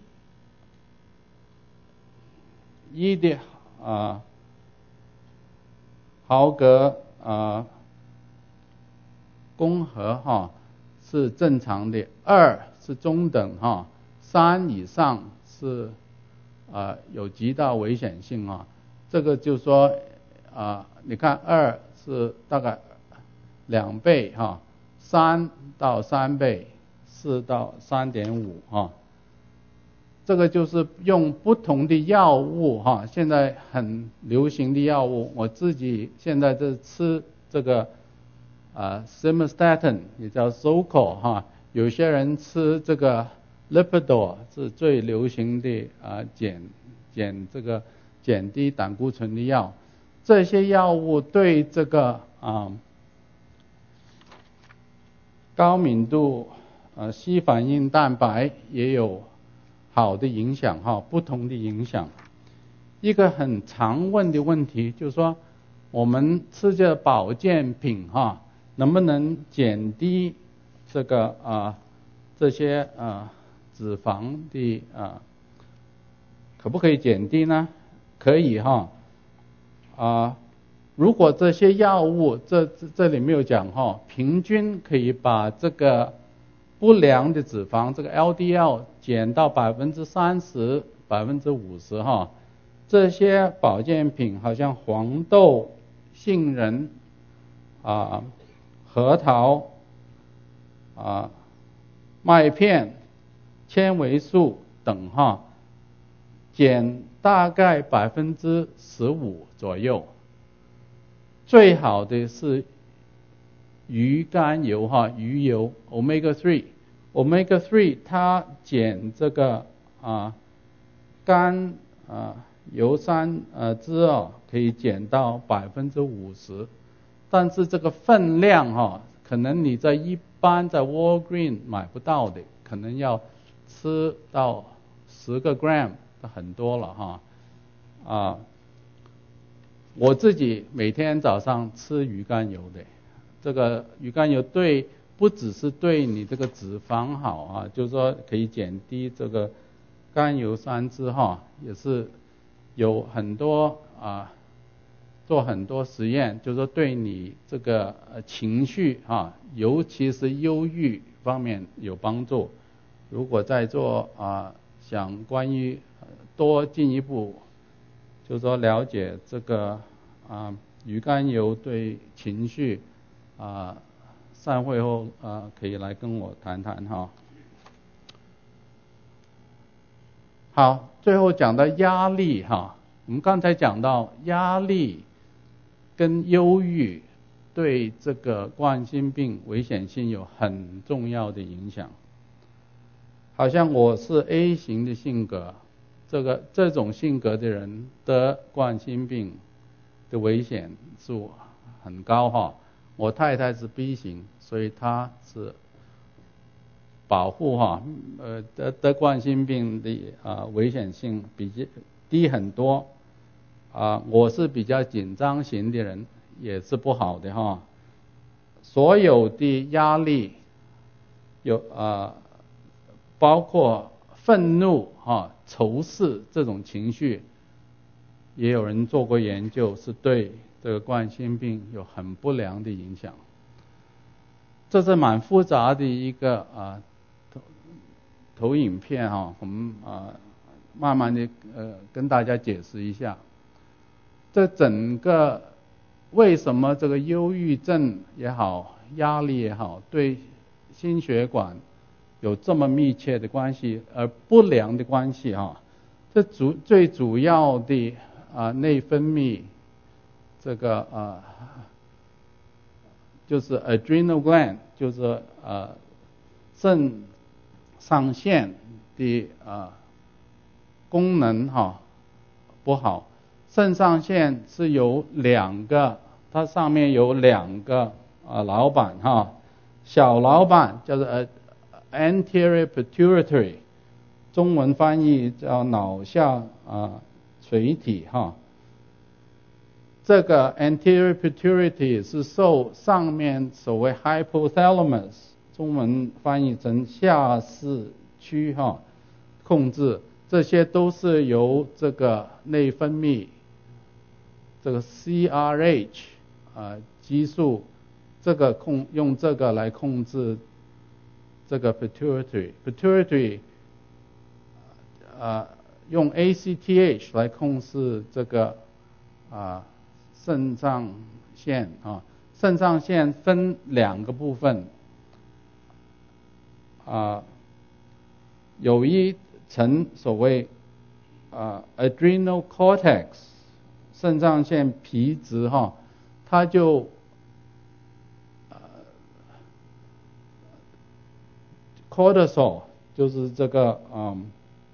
一的啊毫格啊公和哈是正常的，二是中等哈，三以上是啊有极大危险性啊。这个就说啊，你看二是大概两倍哈，三到三倍，四到三点五哈。这个就是用不同的药物哈，现在很流行的药物，我自己现在在吃这个啊 simvastatin 也叫 Zocor 哈，有些人吃这个 Lipitor 是最流行的啊减减这个减低胆固醇的药，这些药物对这个啊。高敏度呃 C 反应蛋白也有好的影响哈，不同的影响。一个很常问的问题就是说，我们吃这保健品哈，能不能减低这个啊这些啊脂肪的啊，可不可以减低呢？可以哈啊。如果这些药物，这这这里没有讲哈，平均可以把这个不良的脂肪，这个 L D L 减到百分之三十、百分之五十哈。这些保健品好像黄豆、杏仁啊、核桃啊、麦片、纤维素等哈，减大概百分之十五左右。最好的是鱼肝油哈，鱼油 omega 三 omega 三它减这个啊肝啊油酸呃脂哦可以减到百分之五十，但是这个分量哈，可能你在一般在 Walgreen 买不到的，可能要吃到十个 gram 很多了哈啊。我自己每天早上吃鱼肝油的，这个鱼肝油对不只是对你这个脂肪好啊，就是说可以减低这个甘油三酯哈，也是有很多啊做很多实验，就是说对你这个情绪啊，尤其是忧郁方面有帮助。如果在做啊想关于多进一步。就是说了解这个啊鱼肝油对情绪啊散会后啊可以来跟我谈谈哈。好，最后讲到压力哈，我们刚才讲到压力跟忧郁对这个冠心病危险性有很重要的影响。好像我是 A 型的性格。这个这种性格的人得冠心病的危险数很高哈。我太太是 B 型，所以她是保护哈，呃得得冠心病的啊危险性比较低很多啊。我是比较紧张型的人，也是不好的哈。所有的压力有啊，包括愤怒哈。仇视这种情绪，也有人做过研究，是对这个冠心病有很不良的影响。这是蛮复杂的一个啊投投影片哈，我们啊慢慢的呃跟大家解释一下。这整个为什么这个忧郁症也好，压力也好，对心血管有这么密切的关系，而不良的关系哈，这主最主要的啊内分泌这个啊就是 adrenal gland， 就是呃肾上腺的呃功能哈不好。肾上腺是有两个，它上面有两个啊老板哈，小老板叫做呃 anterior pituitary， 中文翻译叫脑下啊垂体哈。这个 anterior pituitary 是受上面所谓 hypothalamus， 中文翻译成下视区哈控制，这些都是由这个内分泌这个 C R H 啊激素，这个控用这个来控制这个 pituitary pituitary 啊用 A C T H 来控制这个啊肾上腺啊。肾上腺分两个部分啊，有一层所谓啊 adrenal cortex， 肾上腺皮质哈，它就呃 cortisol 就是这个嗯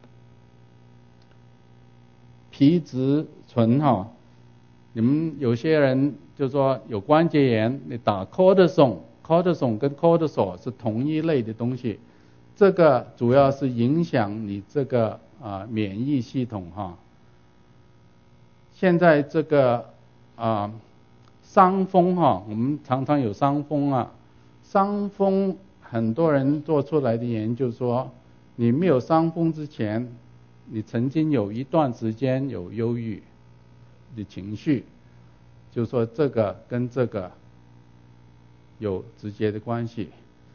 皮质醇哈。你们有些人就说有关节炎，你打 cortisone，cortisone 跟 cortisol 是同一类的东西，这个主要是影响你这个啊免疫系统哈。现在这个啊伤风哈，我们常常有伤风啊，伤风很多人做出来的研究说，你没有伤风之前，你曾经有一段时间有忧郁的情绪，就说这个跟这个有直接的关系。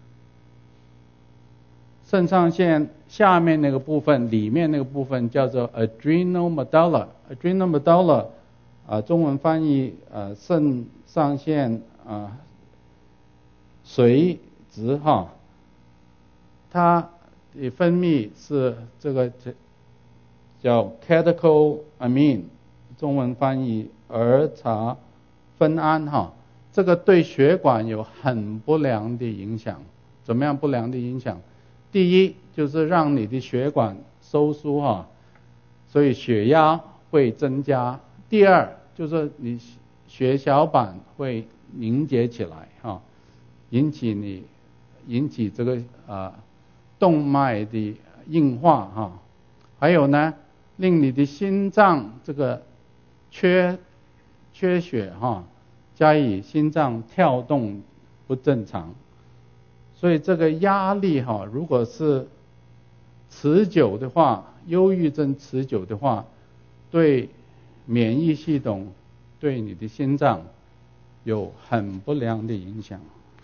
肾上腺下面那个部分，里面那个部分叫做 adrenal medulla，adrenal medulla 啊，中文翻译啊肾上腺啊髓质哈，它的分泌是这个叫 catecholamine， 中文翻译儿茶酚胺哈，这个对血管有很不良的影响。怎么样不良的影响？第一就是让你的血管收缩哈，所以血压会增加。第二就是你血小板会凝结起来哈，引起你引起这个啊动脉的硬化哈。还有呢，令你的心脏这个缺缺血哈，加以心脏跳动不正常。所以这个压力哈，如果是持久的话，忧郁症持久的话，对免疫系统、对你的心脏有很不良的影响。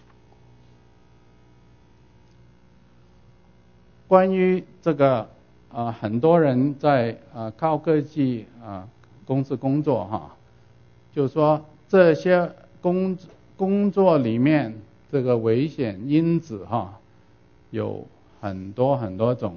关于这个啊、呃，很多人在啊、呃、高科技啊、呃、公司工作哈，就是说这些工工作里面这个危险因子哈，有很多很多种。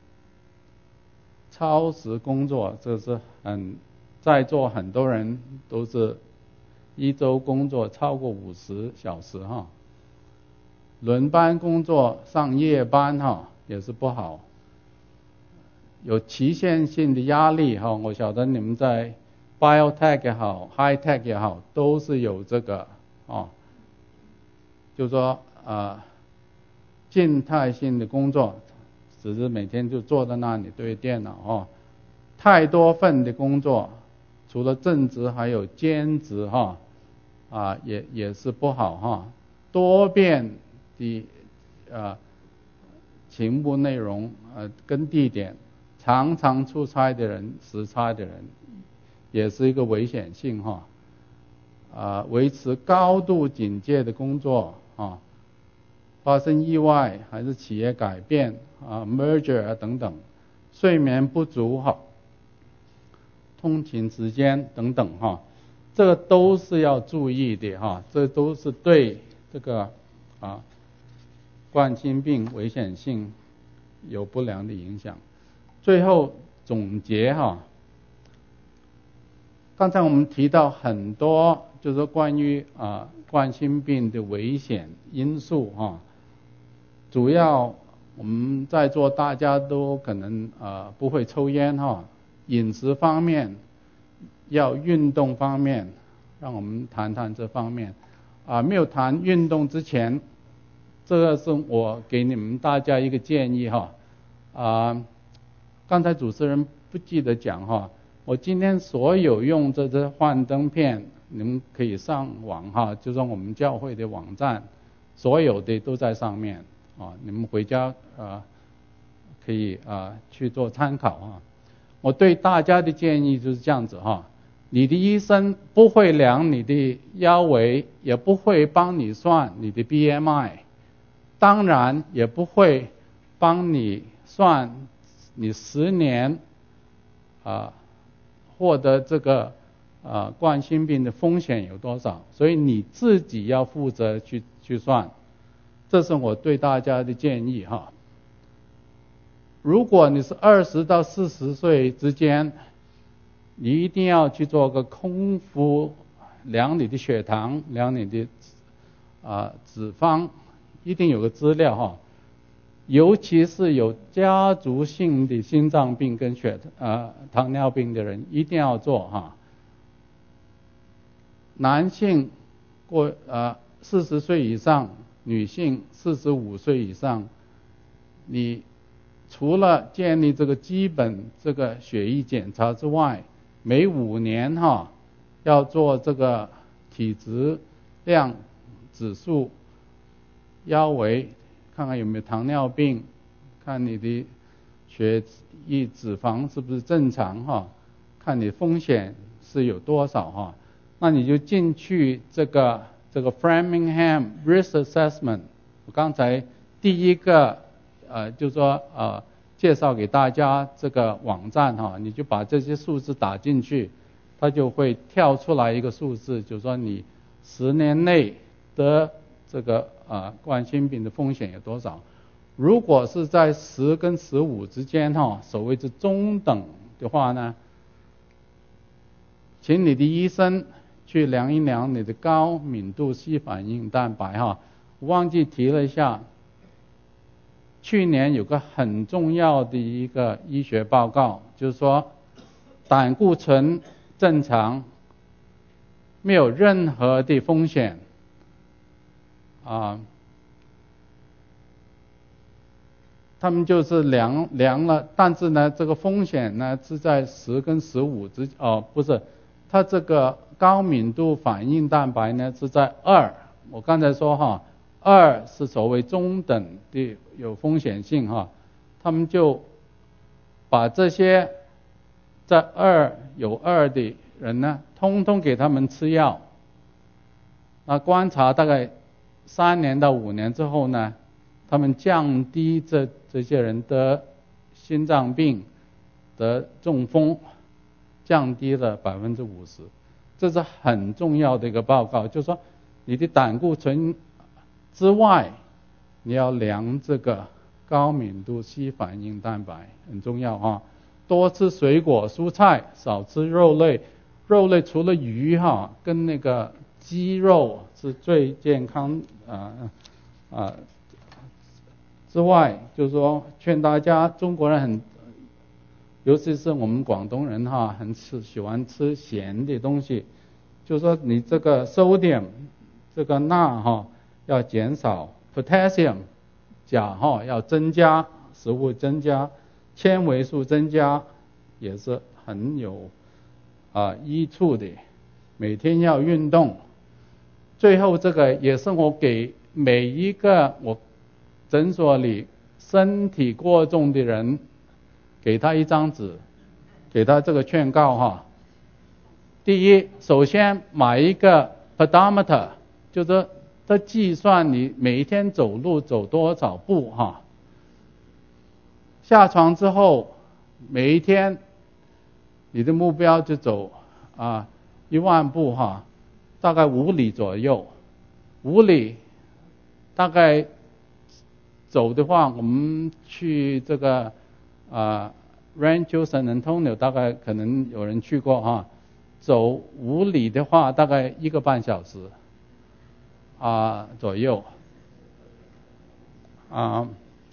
超时工作，这是很在座很多人都是一周工作超过五十小时哈。轮班工作上夜班哈也是不好。有期限性的压力哈，我晓得你们在 biotech 也好 high tech 也好，都是有这个哦，就是说啊静态性的工作，只是每天就坐在那里对电脑哦，太多份的工作，除了正职还有兼职哈，啊也也是不好哈。多变的呃勤务内容呃跟地点，常常出差的人、时差的人，也是一个危险性哈。啊，维持高度警戒的工作啊。发生意外还是企业改变啊 merger 啊等等，睡眠不足哈，通勤时间等等哈，这个都是要注意的哈，这都是对这个啊冠心病危险性有不良的影响。最后总结哈， 刚才我们提到很多，就是说关于啊冠心病的危险因素哈，主要我们在座大家都可能啊不会抽烟哈，饮食方面，要运动方面，让我们谈谈这方面。啊，没有谈运动之前，这个是我给你们大家一个建议哈。啊，刚才主持人不记得讲哈。我今天所有用这些幻灯片，你们可以上网哈，就说我们教会的网站，所有的都在上面啊，你们回家啊可以啊去做参考啊。我对大家的建议就是这样子哈，你的医生不会量你的腰围，也不会帮你算你的 B M I， 当然也不会帮你算你十年啊。获得这个呃冠心病的风险有多少？所以你自己要负责去去算，这是我对大家的建议哈。如果你是二十到四十岁之间，你一定要去做个空腹量你的血糖，量你的啊、呃、脂肪，一定有个资料哈。尤其是有家族性的心脏病跟血呃糖尿病的人一定要做哈。男性过呃四十岁以上，女性四十五岁以上，你除了建立这个基本这个血液检查之外，每五年哈要做这个体质量指数、腰围。看看有没有糖尿病，看你的血液脂肪是不是正常哈，看你风险是有多少哈，那你就进去这个这个 Framingham Risk Assessment， 我刚才第一个呃就说呃介绍给大家这个网站哈，你就把这些数字打进去，它就会跳出来一个数字，就是说你十年内得这个啊，冠心病的风险有多少？如果是在十跟十五之间哈，所谓是中等的话呢，请你的医生去量一量你的高敏度硒反应蛋白哈。我忘记提了一下，去年有个很重要的一个医学报告，就是说胆固醇正常，没有任何的风险。啊，他们就是量量了，但是呢，这个风险呢是在十跟十五之哦，不是，它这个高敏度反应蛋白呢是在二。我刚才说哈，二是所谓中等的有风险性哈，他们就把这些在二有二的人呢，通通给他们吃药，那观察大概三年到五年之后呢，他们降低这这些人的心脏病、得中风，降低了百分之五十，这是很重要的一个报告。就是说，你的胆固醇之外，你要量这个高敏度硒反应蛋白，很重要哈。多吃水果、蔬菜，少吃肉类。肉类除了鱼哈，跟那个鸡肉是最健康啊啊之外，就是说劝大家，中国人很，尤其是我们广东人哈，很吃喜欢吃咸的东西，就是说你这个 sodium 这个钠哈要减少 ，potassium 钾哈要增加，食物增加，纤维素增加也是很有啊益处的，每天要运动。最后这个也是我给每一个我诊所里身体过重的人，给他一张纸，给他这个劝告哈。第一，首先买一个 pedometer， 就是它计算你每一天走路走多少步哈。下床之后，每一天你的目标就走啊一万步哈。大概五里左右，五里大概走的话，我们去这个啊 Rancho San Antonio， 大概可能有人去过哈， 走五里的话，大概一个半小时啊左右啊。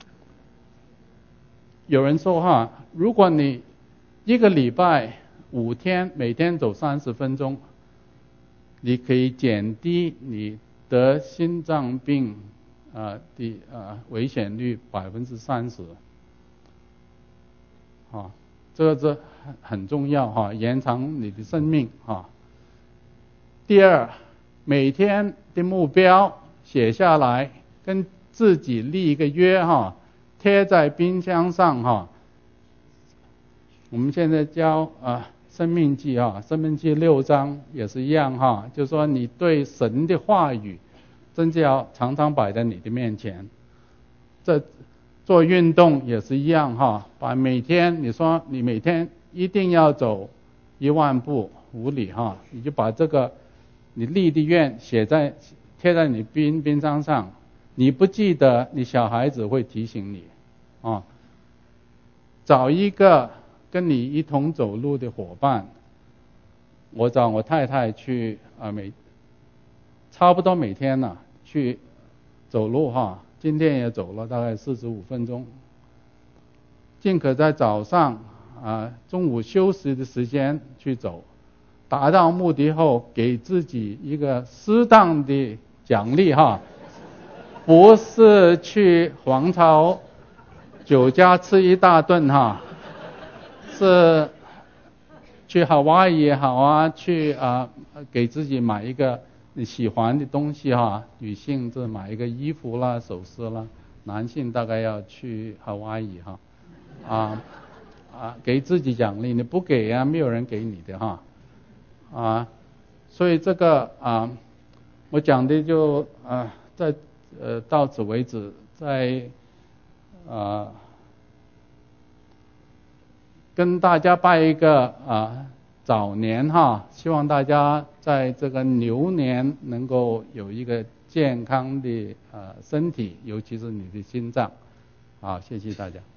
有人说哈，如果你一个礼拜五天，每天走三十分钟，你可以减低你得心脏病啊的啊危险率百分之三十。啊，这个这很很重要哈，延长你的生命哈。第二，每天的目标写下来，跟自己立一个约哈，贴在冰箱上哈。我们现在教啊生命记啊，生命记六章也是一样哈，就是说你对神的话语，真的要常常摆在你的面前。这做运动也是一样哈，把每天你说你每天一定要走一万步五里哈，你就把这个你立的愿写在贴在你冰冰箱上，你不记得，你小孩子会提醒你啊。找一个跟你一同走路的伙伴，我找我太太去啊每差不多每天呢、啊、去走路哈。今天也走了大概四十五分钟，尽可在早上啊中午休息的时间去走，达到目的后给自己一个适当的奖励哈，不是去皇朝酒家吃一大顿哈，是去夏威夷也好啊，去啊给自己买一个你喜欢的东西哈，女性是买一个衣服啦、首饰啦，男性大概要去夏威夷哈，啊啊给自己奖励，你不给啊，没有人给你的哈，啊，所以这个啊，我讲的就啊在呃到此为止，在啊跟大家拜一个啊。早年哈，希望大家在这个牛年能够有一个健康的呃身体，尤其是你的心脏。好，谢谢大家。